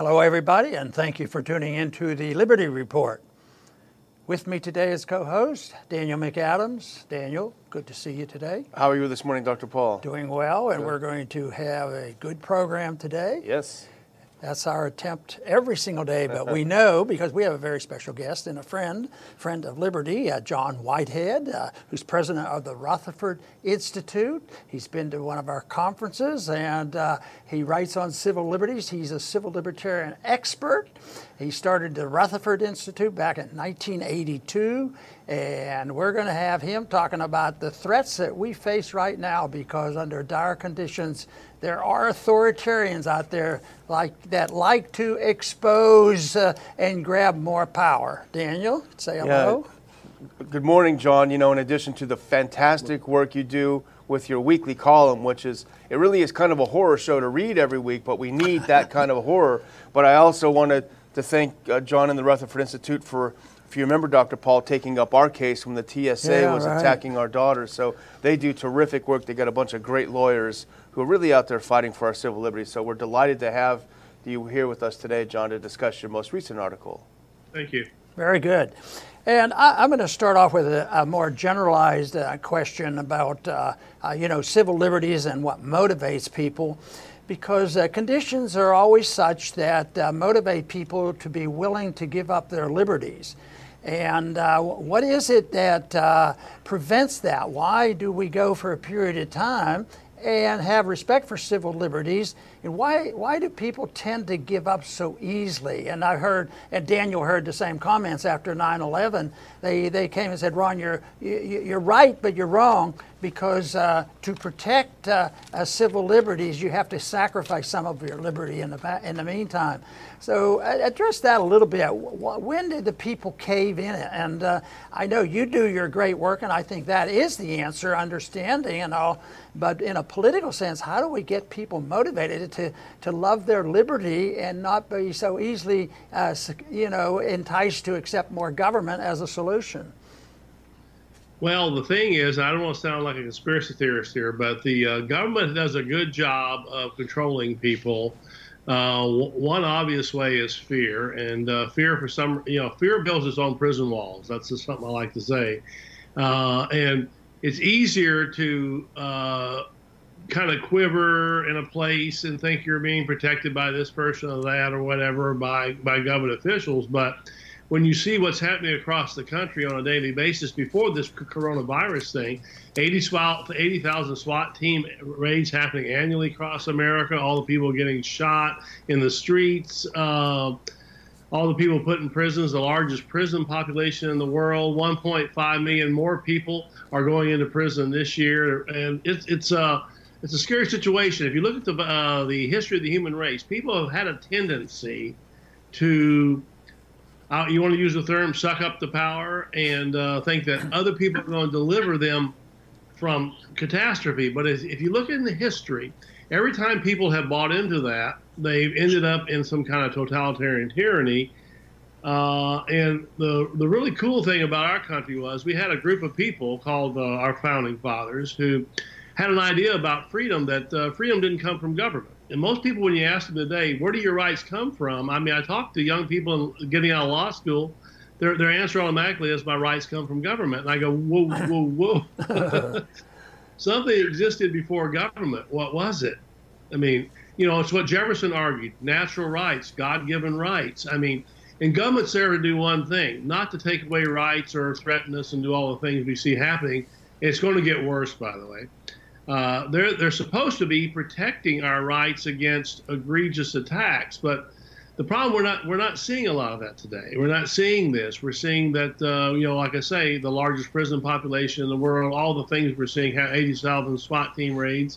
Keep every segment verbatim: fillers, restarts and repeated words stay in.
Hello, everybody, and thank you for tuning in to the Liberty Report. With me today as co-host, Daniel McAdams. Daniel, good to see you today. How are you this morning, Doctor Paul? Doing well, and Good. We're going to have a good program today. Yes. That's our attempt every single day, but we know, because we have a very special guest and a friend, friend of Liberty, uh, John Whitehead, uh, who's president of the Rutherford Institute. He's been to one of our conferences, and uh, he writes on civil liberties. He's a civil libertarian expert. He started the Rutherford Institute back in nineteen eighty-two, and we're going to have him talking about the threats that we face right now, because under dire conditions, there are authoritarians out there like that like to expose uh, and grab more power. Daniel, say hello. Yeah. Good morning, John. You know, in addition to the fantastic work you do with your weekly column, which is, it really is kind of a horror show to read every week, but we need that kind of a horror. But I also wanted to thank uh, John and the Rutherford Institute for, if you remember, Doctor Paul, taking up our case when the T S A yeah, was right. attacking our daughters. So they do terrific work. They got a bunch of great lawyers who are really out there fighting for our civil liberties. So we're delighted to have you here with us today, John, to discuss your most recent article. Thank you. Very good. And I, I'm going to start off with a, a more generalized uh, question about, uh, uh, you know, civil liberties and what motivates people, because uh, conditions are always such that uh, motivate people to be willing to give up their liberties. And uh, what is it that uh, prevents that? Why do we go for a period of time and have respect for civil liberties, and why why do people tend to give up so easily? And I heard, and Daniel heard the same comments after nine eleven. They they came and said, Ron, you're you're right, but you're wrong, because uh, to protect uh, uh, civil liberties, you have to sacrifice some of your liberty in the in the meantime. So uh, address that a little bit. When did the people cave in it? And uh, I know you do your great work, and I think that is the answer, understanding and all. But in a political sense, how do we get people motivated to, to love their liberty and not be so easily, uh, you know, enticed to accept more government as a solution? Well, the thing is, I don't want to sound like a conspiracy theorist here, but the uh, government does a good job of controlling people. Uh, one obvious way is fear, and uh, fear for some, you know, fear builds its own prison walls. That's just something I like to say. Uh, and it's easier to uh, kind of quiver in a place and think you're being protected by this person or that or whatever by, by government officials. But when you see what's happening across the country on a daily basis before this coronavirus thing, eighty thousand SWAT team raids happening annually across America, all the people getting shot in the streets, uh, all the people put in prisons, the largest prison population in the world, one point five million more people are going into prison this year. And it's, it's, uh, it's a scary situation. If you look at the, uh, the history of the human race, people have had a tendency to, uh, you want to use the term, suck up the power and uh, think that other people are going to deliver them from catastrophe. But if, if you look in the history, every time people have bought into that, they've ended up in some kind of totalitarian tyranny. Uh, and the the really cool thing about our country was we had a group of people called uh, our founding fathers who had an idea about freedom, that uh, freedom didn't come from government. And most people, when you ask them today, where do your rights come from? I mean, I talk to young people getting out of law school. Their, their answer automatically is, my rights come from government. And I go, whoa, whoa, whoa. Something existed before government. What was it? I mean, you know, it's what Jefferson argued, natural rights, God-given rights. I mean, and government's there to do one thing, not to take away rights or threaten us and do all the things we see happening. It's going to get worse, by the way. Uh, they're, they're supposed to be protecting our rights against egregious attacks, but the problem, we're not we're not seeing a lot of that today. We're not seeing this. We're seeing that, uh, you know, like I say, the largest prison population in the world, all the things we're seeing, eighty thousand SWAT team raids.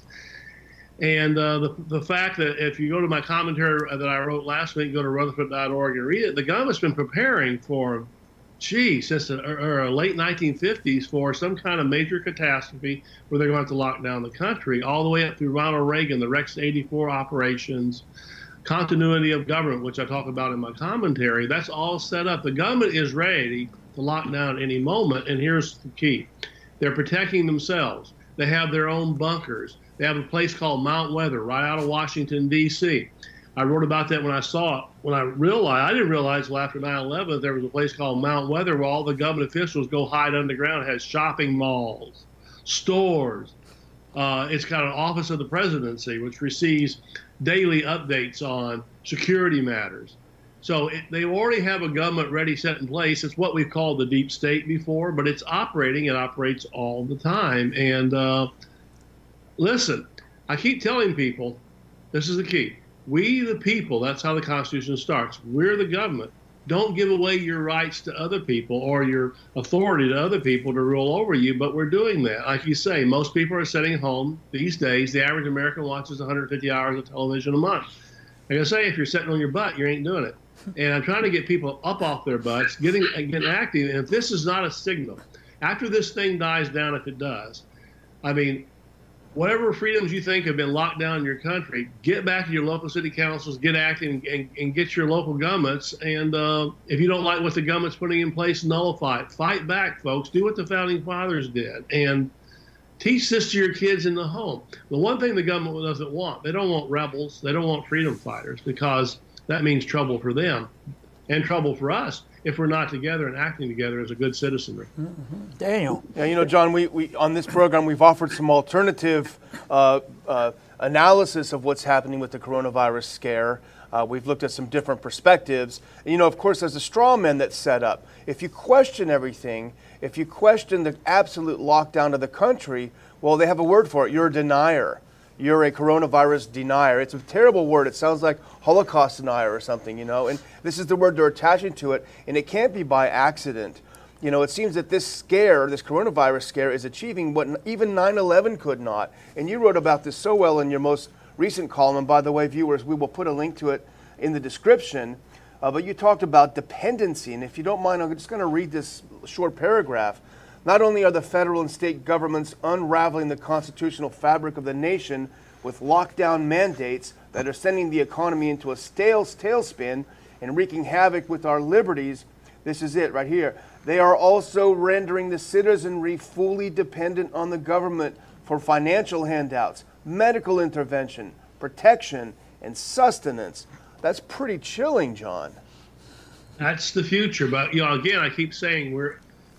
And uh, the, the fact that if you go to my commentary that I wrote last week, go to Rutherford dot org and read it, the government's been preparing for, gee, since the or, or late nineteen fifties for some kind of major catastrophe where they're going to have to lock down the country, all the way up through Ronald Reagan, the Rex eighty-four operations, continuity of government, which I talk about in my commentary. That's all set up. The government is ready to lock down any moment, and here's the key. They're protecting themselves. They have their own bunkers. They have a place called Mount Weather right out of Washington, D C I wrote about that when I saw it. When I realized, I didn't realize well, after nine eleven, there was a place called Mount Weather where all the government officials go hide underground. It has shopping malls, stores. Uh, it's got an office of the presidency, which receives daily updates on security matters. So it, they already have a government ready, set in place. It's what we've called the deep state before, but it's operating. It operates all the time. And uh, listen, I keep telling people, this is the key. We, the people, that's how the Constitution starts. We're the government. Don't give away your rights to other people or your authority to other people to rule over you, but we're doing that. Like you say, most people are sitting home these days. The average American watches one hundred fifty hours of television a month. Like I say, if you're sitting on your butt, you ain't doing it. And I'm trying to get people up off their butts, getting, getting active. And if this is not a signal, after this thing dies down, if it does, I mean, whatever freedoms you think have been locked down in your country, get back to your local city councils, get active, and, and, and get your local governments. And uh, if you don't like what the government's putting in place, nullify it. Fight back, folks. Do what the Founding Fathers did. And teach this to your kids in the home. The one thing the government doesn't want, they don't want rebels. They don't want freedom fighters, because that means trouble for them and trouble for us if we're not together and acting together as a good citizenry. Mm-hmm. Daniel. Yeah, you know, John, we, we on this program, we've offered some alternative uh, uh, analysis of what's happening with the coronavirus scare. Uh, we've looked at some different perspectives. And, you know, of course, there's a straw man that's set up. If you question everything, if you question the absolute lockdown of the country, well, they have a word for it. You're a denier. You're a coronavirus denier. It's a terrible word. It sounds like Holocaust denier or something, you know, and this is the word they're attaching to it, and it can't be by accident. You know, it seems that this scare, this coronavirus scare, is achieving what even nine eleven could not. And you wrote about this so well in your most recent column, and by the way, viewers, we will put a link to it in the description, uh, but you talked about dependency, and if you don't mind, I'm just going to read this short paragraph. Not only are the federal and state governments unraveling the constitutional fabric of the nation with lockdown mandates that are sending the economy into a stale tailspin and wreaking havoc with our liberties, this is it right here. They are also rendering the citizenry fully dependent on the government for financial handouts, medical intervention, protection, and sustenance. That's pretty chilling, John. That's the future. But, you know, again, I keep saying we're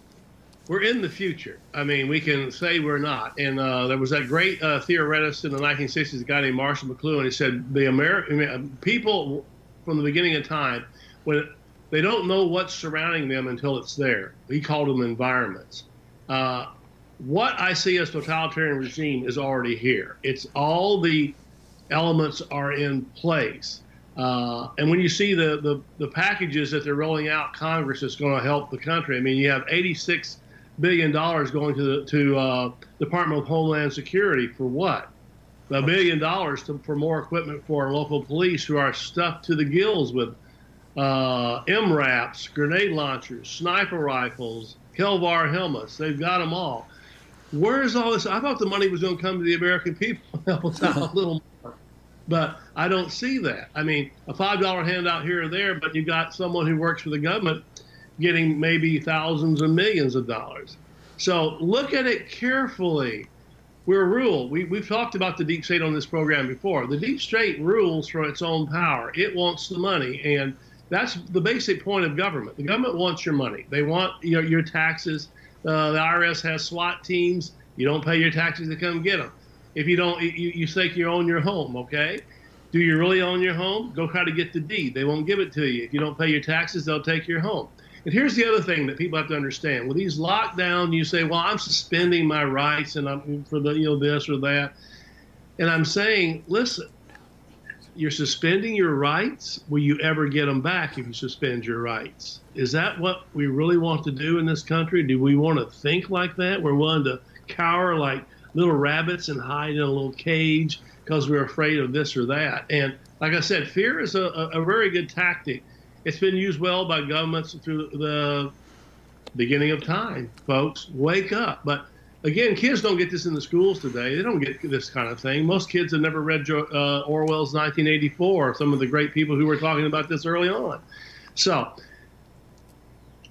We're in the future. I mean, we can say we're not. And uh, there was that great uh, theoretist in the nineteen sixties, a guy named Marshall McLuhan. He said the American people from the beginning of time, when they don't know what's surrounding them until it's there. He called them environments. Uh, what I see as totalitarian regime is already here. It's all the elements are in place. Uh, and when you see the, the, the packages that they're rolling out, Congress is going to help the country. I mean, you have eighty-six billion dollars going to the to uh, Department of Homeland Security for what? A billion dollars to, for more equipment for our local police, who are stuffed to the gills with uh, M RAPs, grenade launchers, sniper rifles, Kelvar helmets. They've got them all. Where is all this? I thought the money was going to come to the American people and help us out a little more. But I don't see that. I mean, a five dollar handout here or there, but you got someone who works for the government getting maybe thousands or millions of dollars. So look at it carefully. We're ruled. We, we've talked about the deep state on this program before. The deep state rules for its own power. It wants the money, and that's the basic point of government. The government wants your money. They want your, your taxes. Uh, the I R S has SWAT teams. You don't pay your taxes, they come get them. If you don't, you, you think you own your home, okay? Do you really own your home? Go try to get the deed. They won't give it to you. If you don't pay your taxes, they'll take your home. And here's the other thing that people have to understand. With these lockdowns, you say, well, I'm suspending my rights and I'm for the, you know, this or that. And I'm saying, listen, you're suspending your rights. Will you ever get them back if you suspend your rights? Is that what we really want to do in this country? Do we want to think like that? We're willing to cower like little rabbits and hide in a little cage because we're afraid of this or that. And like I said, fear is a, a, a very good tactic. It's been used well by governments through the beginning of time. Folks, wake up. But again, kids don't get this in the schools today. They don't get this kind of thing. Most kids have never read uh, Orwell's nineteen eighty-four, some of the great people who were talking about this early on. So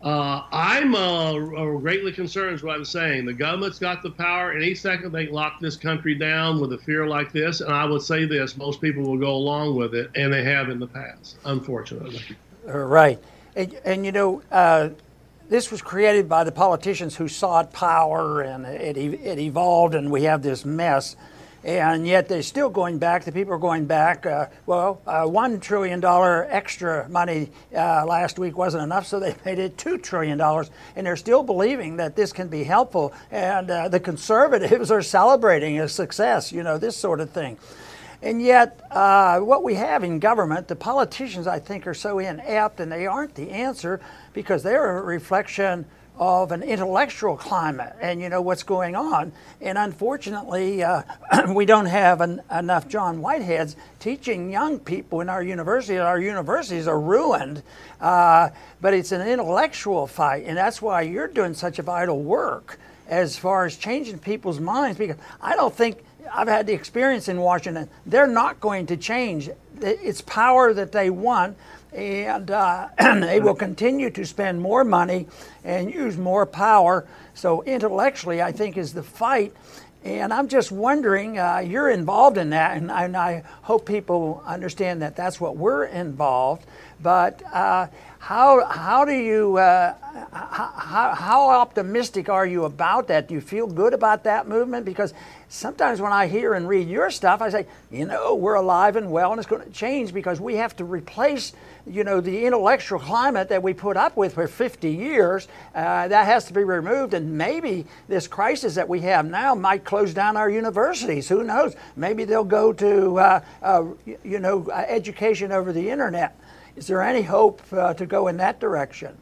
Uh, I'm uh, uh, greatly concerned is what I'm saying. The government's got the power. Any second they can lock this country down with a fear like this. And I would say this, most people will go along with it, and they have in the past, unfortunately. Right. And, and you know, uh, this was created by the politicians who sought power, and it, it evolved, and we have this mess. And yet they're still going back. The people are going back. Uh, well, uh, one trillion dollar extra money uh, last week wasn't enough, so they made it two trillion dollars. And they're still believing that this can be helpful. And uh, the conservatives are celebrating a success, you know, this sort of thing. And yet, uh, what we have in government, the politicians, I think, are so inept, and they aren't the answer because they're a reflection of an intellectual climate and, you know, what's going on. And unfortunately, uh, we don't have an, enough John Whiteheads teaching young people in our universities. Our universities are ruined, uh, but it's an intellectual fight, and that's why you're doing such a vital work as far as changing people's minds, because I don't think, I've had the experience in Washington, they're not going to change. It's power that they want, and uh, they will continue to spend more money and use more power. So intellectually, I think, is the fight. And I'm just wondering, uh, you're involved in that, and I, and I hope people understand that that's what we're involved. But uh, how how do you uh, how, how optimistic are you about that? Do you feel good about that movement? Because sometimes when I hear and read your stuff, I say, you know, we're alive and well, and it's going to change because we have to replace, you know, the intellectual climate that we put up with for fifty years. Uh, that has to be removed, and maybe this crisis that we have now might close down our universities. Who knows? Maybe they'll go to, uh, uh, you know, uh, education over the internet. Is there any hope uh, to go in that direction?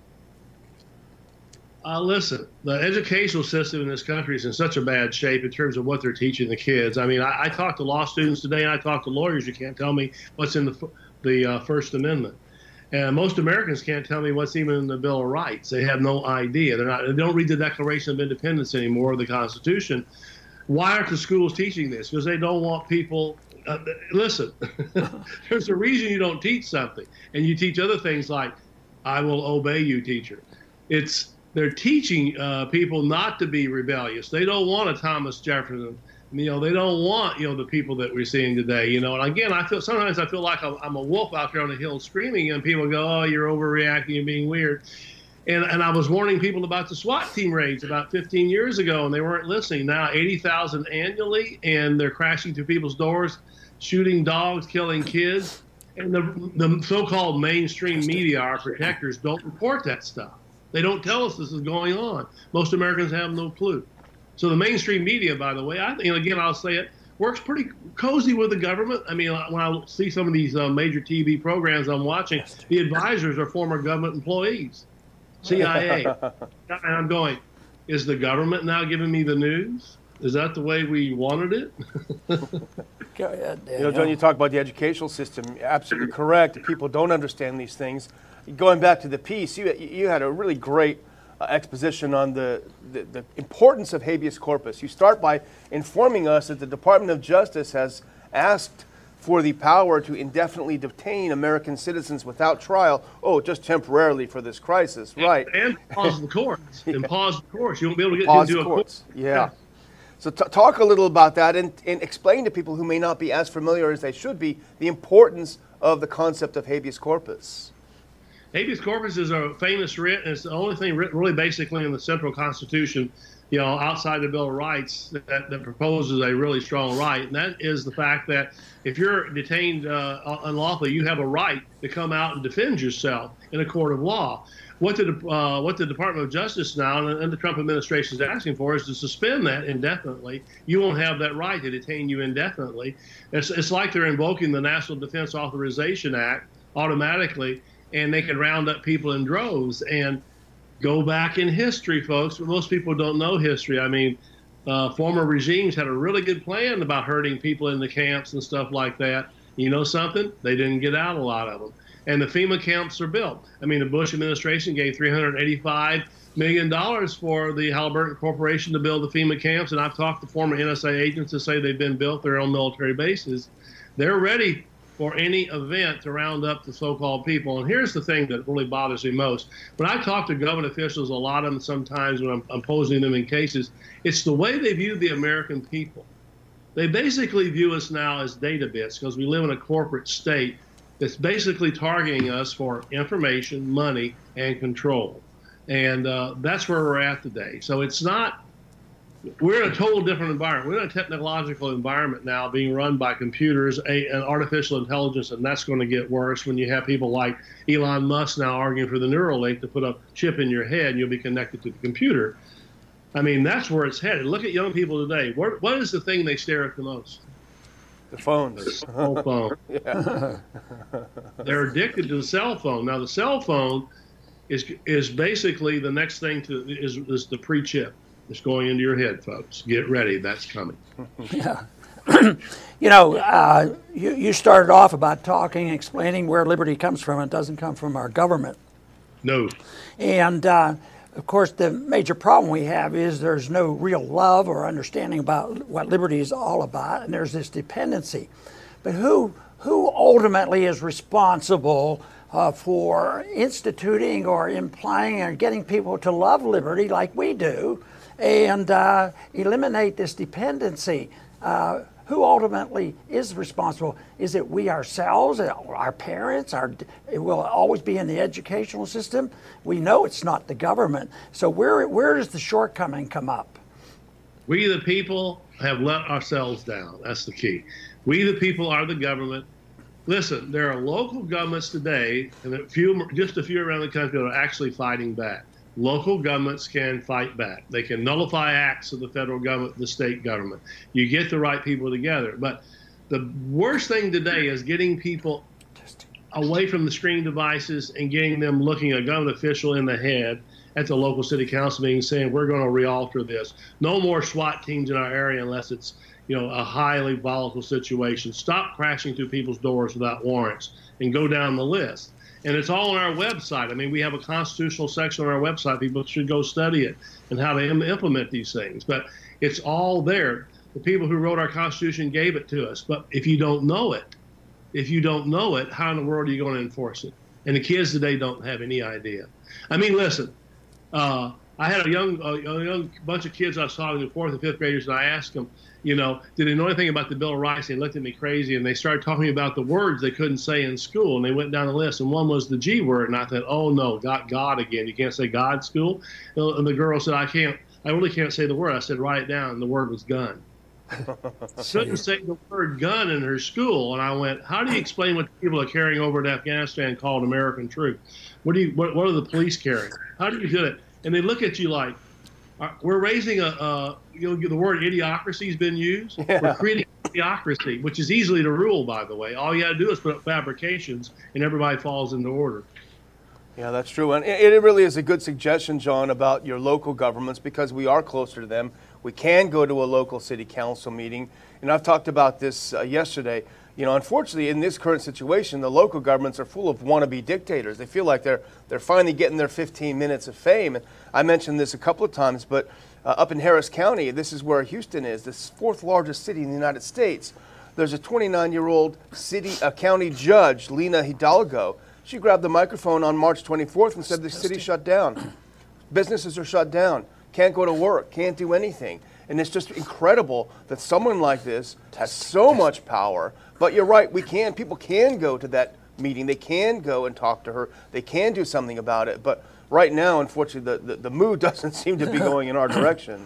Uh, listen, the educational system in this country is in such a bad shape in terms of what they're teaching the kids. I mean, I, I talk to law students today, and I talk to lawyers. You can't tell me what's in the the uh, First Amendment, and most Americans can't tell me what's even in the Bill of Rights. They have no idea. They're not. They don't read the Declaration of Independence anymore, or the Constitution. Why aren't the schools teaching this? Because they don't want people. Uh, listen, there's a reason you don't teach something, and you teach other things like, "I will obey you, teacher." It's they're teaching uh, people not to be rebellious. They don't want a Thomas Jefferson. You know, they don't want, you know, the people that we're seeing today. You know, and again, I feel sometimes I feel like I'm, I'm a wolf out there on the hill screaming, and people go, "Oh, you're overreacting, you're being weird." And and I was warning people about the SWAT team raids about fifteen years ago, and they weren't listening. Now eighty thousand annually, and they're crashing through people's doors, shooting dogs, killing kids. And the, the so-called mainstream media, our protectors, don't report that stuff. They don't tell us this is going on. Most Americans have no clue. So the mainstream media, by the way, I think, and again, I'll say it, works pretty cozy with the government. I mean, when I see some of these uh, major T V programs I'm watching, the advisors are former government employees. C I A. And I'm going, is the government now giving me the news? Is that the way we wanted it? Go ahead, Daniel. You know, John, you talk about the educational system. You're absolutely correct. People don't understand these things. Going back to the piece, you, you had a really great uh, exposition on the, the, the importance of habeas corpus. You start by informing us that the Department of Justice has asked for the power to indefinitely detain American citizens without trial, oh, just temporarily for this crisis, right? And, and pause the courts. And pause the courts. You won't be able to get pause into the a courts. court. Yeah. Yeah. So t talk a little about that, and, and explain to people who may not be as familiar as they should be the importance of the concept of habeas corpus. Habeas corpus is a famous writ, and it's the only thing written really basically in the Central Constitution, you know, outside the Bill of Rights that, that proposes a really strong right. And that is the fact that if you're detained uh, unlawfully, you have a right to come out and defend yourself in a court of law. What the, uh, what the Department of Justice now and, and the Trump administration is asking for is to suspend that indefinitely. You won't have that right to detain you indefinitely. It's, it's like they're invoking the National Defense Authorization Act automatically, and they can round up people in droves. And go back in history, folks. Most people don't know history. I mean, uh, former regimes had a really good plan about hurting people in the camps and stuff like that. You know something? They didn't get out a lot of them. And the FEMA camps are built. I mean, the Bush administration gave three hundred eighty-five million dollars for the Halliburton Corporation to build the FEMA camps. And I've talked to former N S A agents that say they've been built, their own military bases. They're ready for any event to round up the so-called people. And here's the thing that really bothers me most. When I talk to government officials, a lot of them sometimes when I'm, I'm posing them in cases, it's the way they view the American people. They basically view us now as data bits because we live in a corporate state that's basically targeting us for information, money, and control. And uh, that's where we're at today. So it's not, we're in a total different environment. We're in a technological environment now being run by computers a, and artificial intelligence, and that's going to get worse when you have people like Elon Musk now arguing for the Neuralink to put a chip in your head and you'll be connected to the computer. I mean, that's where it's headed. Look at young people today. What, what is the thing they stare at the most? The phones. The cell phone. Yeah. They're addicted to the cell phone. Now, the cell phone is is basically the next thing to is, is the pre-chip. It's going into your head, folks. Get ready. That's coming. Yeah. You know, uh, you, you started off about talking, explaining where liberty comes from. It doesn't come from our government. No. And, uh, of course, the major problem we have is there's no real love or understanding about what liberty is all about, and there's this dependency. But who, who ultimately is responsible uh, for instituting or implying or getting people to love liberty like we do and uh, eliminate this dependency? Uh, who ultimately is responsible? Is it we ourselves, our parents? Our, it will always be in the educational system. We know it's not the government. So where, where does the shortcoming come up? We, the people, have let ourselves down. That's the key. We, the people, are the government. Listen, there are local governments today, and a few, just a few around the country, that are actually fighting back. Local governments can fight back. They can nullify acts of the federal government, the state government. You get the right people together. But the worst thing today is getting people away from the screen devices and getting them looking a government official in the head at the local city council meeting saying, we're going to re-alter this. No more SWAT teams in our area unless it's, you know, a highly volatile situation. Stop crashing through people's doors without warrants and go down the list. And it's all on our website. I mean, we have a constitutional section on our website. People should go study it and how to im- implement these things. But it's all there. The people who wrote our Constitution gave it to us. But if you don't know it, if you don't know it, how in the world are you going to enforce it? And the kids today don't have any idea. I mean, listen, uh, I had a young, a young bunch of kids I was talking to, fourth and fifth graders, and I asked them, you know, did they know anything about the Bill of Rights? They looked at me crazy, and they started talking about the words they couldn't say in school, and they went down the list, and one was the G word, and I thought, oh, no, got God again. You can't say God in school? And the girl said, I can't, I really can't say the word. I said, write it down, and the word was gun. Couldn't say the word gun in her school, and I went, how do you explain what people are carrying over to Afghanistan called American troops? What do you, what, what are the police carrying? How do you do it? And they look at you like, we're raising a, a you know, the word idiocracy has been used. Yeah. We're creating idiocracy, which is easily to rule, by the way. All you got to do is put up fabrications, and everybody falls into order. Yeah, that's true. And it, it really is a good suggestion, John, about your local governments, because we are closer to them. We can go to a local city council meeting. And I've talked about this uh, yesterday. You know, unfortunately, in this current situation, the local governments are full of wannabe dictators. They feel like they're they're finally getting their fifteen minutes of fame. And I mentioned this a couple of times, but uh, up in Harris County, this is where Houston is, the fourth largest city in the United States. There's a twenty-nine-year-old city, uh, county judge, Lena Hidalgo. She grabbed the microphone on March twenty-fourth and said the city shut down. Businesses are shut down. Can't go to work. Can't do anything. And it's just incredible that someone like this has so much power. But you're right, we can, people can go to that meeting. They can go and talk to her. They can do something about it. But right now, unfortunately, the, the, the mood doesn't seem to be going in our direction.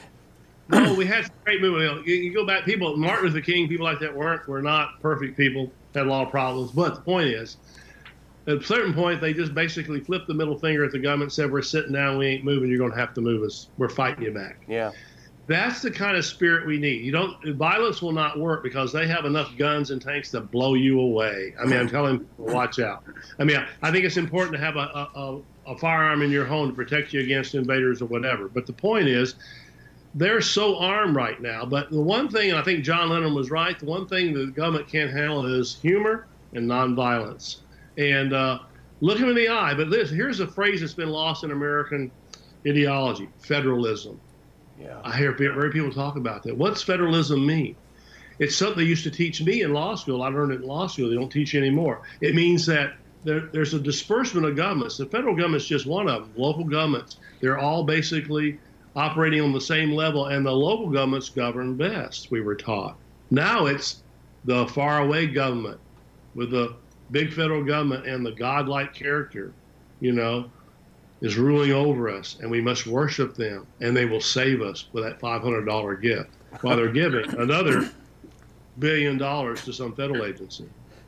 No, we had some great movement. You, you go back, people, Martin Luther King, people like that weren't, were not perfect people, had a lot of problems. But the point is, at a certain point, they just basically flipped the middle finger at the government and said, we're sitting down, we ain't moving, you're going to have to move us. We're fighting you back. Yeah. That's the kind of spirit we need. You don't, violence will not work because they have enough guns and tanks to blow you away. I mean, I'm telling people, watch out. I mean, I, I think it's important to have a, a, a firearm in your home to protect you against invaders or whatever. But the point is, they're so armed right now. But the one thing, and I think John Lennon was right, the one thing the government can't handle is humor and nonviolence. And uh, look him in the eye. But this, here's a phrase that's been lost in American ideology: federalism. Yeah. I hear very people talk about that. What's federalism mean? It's something they used to teach me in law school. I learned it in law school. They don't teach anymore. It means that there, there's a disbursement of governments. The federal government's just one of them. Local governments, they're all basically operating on the same level, and the local governments govern best, we were taught. Now it's the faraway government with the big federal government and the godlike character, you know, is ruling over us, and we must worship them, and they will save us with that five hundred dollar gift while they're giving another billion dollars to some federal agency.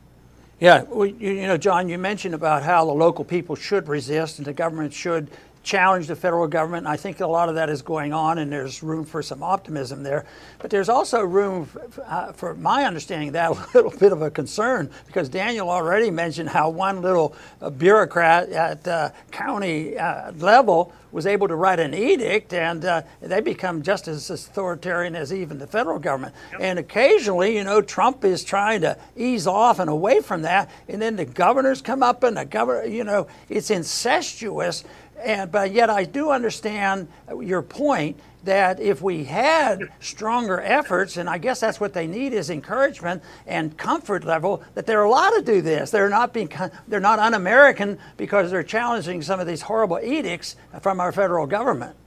Yeah, well, you, you know, John, you mentioned about how the local people should resist and the government should challenge the federal government. And I think a lot of that is going on, and there's room for some optimism there. But there's also room, for, uh, for my understanding, that a little bit of a concern, because Daniel already mentioned how one little uh, bureaucrat at uh, county uh, level was able to write an edict, and uh, they become just as authoritarian as even the federal government. Yep. And occasionally, you know, Trump is trying to ease off and away from that, and then the governors come up, and the governor, you know, it's incestuous. And, but yet I do understand your point that if we had stronger efforts, and I guess that's what they need is encouragement and comfort level, that they're allowed to do this. They're not being, they're not un-American because they're challenging some of these horrible edicts from our federal government.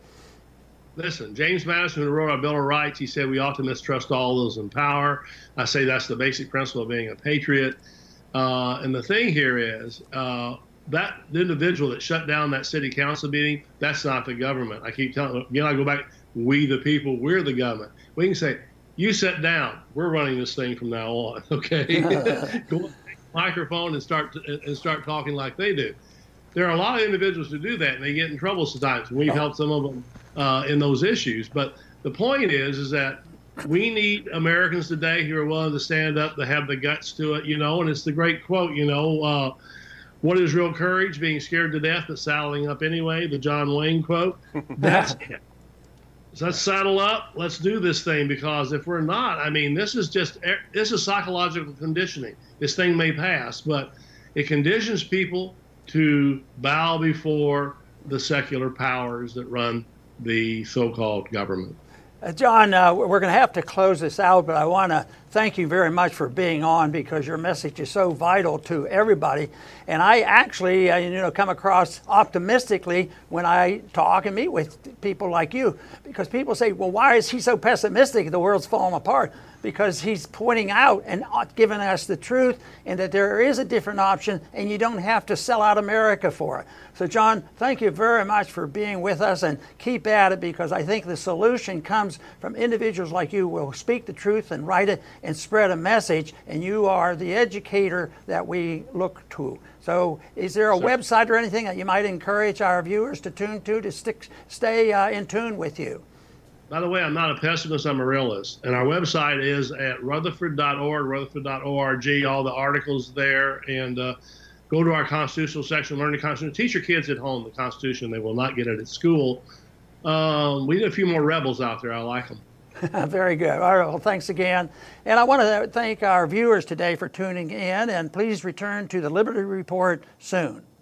Listen, James Madison, who wrote our Bill of Rights, he said we ought to mistrust all those in power. I say that's the basic principle of being a patriot. Uh, and the thing here is, uh, that the individual that shut down that city council meeting, that's not the government. I keep telling, again, I go back, we the people, we're the government. We can say, you sit down, we're running this thing from now on, okay? Go on, take the microphone and start, to, and start talking like they do. There are a lot of individuals who do that, and they get in trouble sometimes. We've helped some of them uh, in those issues. But the point is, is that we need Americans today who are willing to stand up, to have the guts to it, you know, and it's the great quote, you know, uh, what is real courage? Being scared to death but saddling up anyway, the John Wayne quote. That's it. So let's saddle up. Let's do this thing, because if we're not, I mean, this is just, this is psychological conditioning. This thing may pass, but it conditions people to bow before the secular powers that run the so-called government. Uh, John, uh, we're going to have to close this out, but I want to thank you very much for being on, because your message is so vital to everybody. And I actually, uh, you know, come across optimistically when I talk and meet with people like you, because people say, well, why is he so pessimistic? The world's falling apart. Because he's pointing out and giving us the truth, and that there is a different option, and you don't have to sell out America for it. So, John, thank you very much for being with us, and keep at it, because I think the solution comes from individuals like you who will speak the truth and write it and spread a message, and you are the educator that we look to. So is there a Sir. website or anything that you might encourage our viewers to tune to, to stick, stay uh, in tune with you? By the way, I'm not a pessimist, I'm a realist. And our website is at rutherford dot org, rutherford dot org, all the articles there. And uh, go to our constitutional section, learn the Constitution. Teach your kids at home the Constitution. They will not get it at school. Um, we need a few more rebels out there. I like them. Very good. All right, well, thanks again. And I want to thank our viewers today for tuning in. And please return to the Liberty Report soon.